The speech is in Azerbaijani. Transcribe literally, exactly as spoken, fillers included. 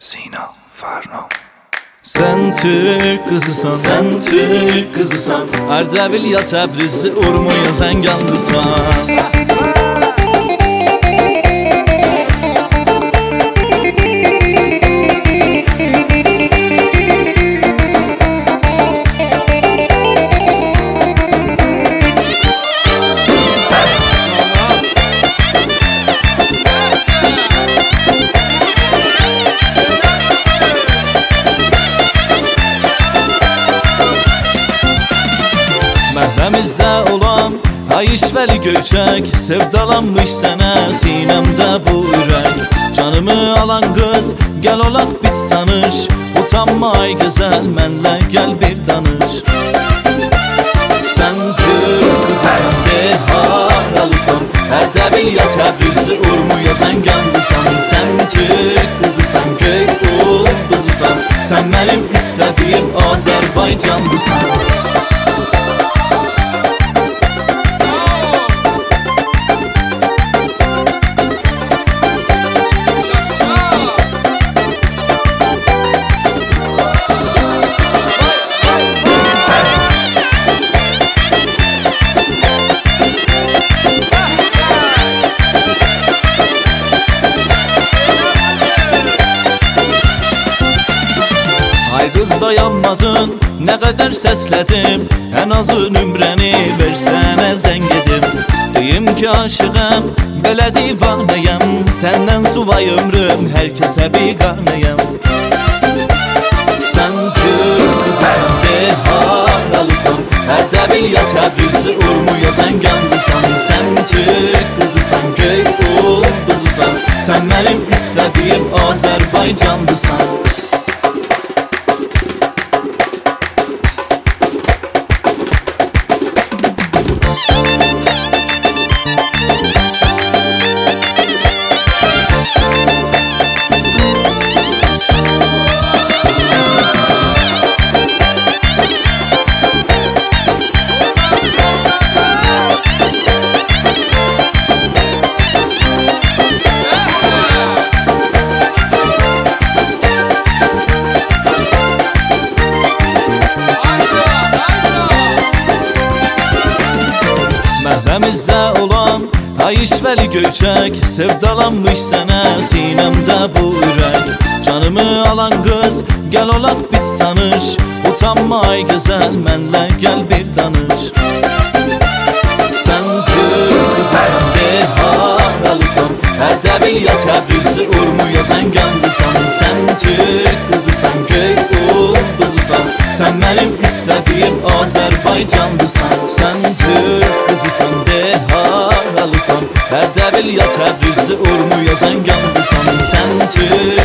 Sina Farno. Sen Türk kızısan, sen Türk kızısan, Ardabil ya Təbriz, Urmuya Zənganlısan. Məhrəmizdə olan ay işvəli göyçək, sevdalanmış sənə sinəmdə bu ürək. Canımı alan qız, gəl olaq biz sanış, utanma ay gözəl, mənlə gəl bir danış. Sən Türk qızısan, beharalısan, Ərdəbil ya Təbriz, Urmuya Zənganlısan. Sən Türk qızısan, göy ulduzusan, sən mənim istədiyim Azərbaycanlısan. Qız dayanmadın, nə qədər səslədim, ən azı nümrəni versənə zəng edim. Deyim ki aşığım, belə divanəyəm, səndən suvay ömrüm, hər kəsə biqanəyəm. Sən Türk qızısan, beharalısan, Ərdəbil ya Təbriz, Urmuya Zənganlısan. Sən Türk qızısan, göy ulduzusan, sən mənim istədiyim Azərbaycanlısan. Məhrəmizdə olan ay işvəli göyçək, sevdalanmış sənə sinəmdə bu ürək. Canımı alan qız, gəl olaq biz sanış, utanma ay gözəl, mənlə gəl bir danış. Sən Türk qızısan, beharalısan, Ərdəbil ya Təbriz, Urmuya Zənganlısan. Sən Türk qızısan, göy ulduzusan, sən mənim istədiyim Azərbaycanlısan. Sən Türk qızısan, beharalısan, Ərdəbil ya Təbriz, Urmuya Zənganlısan. Sən Türk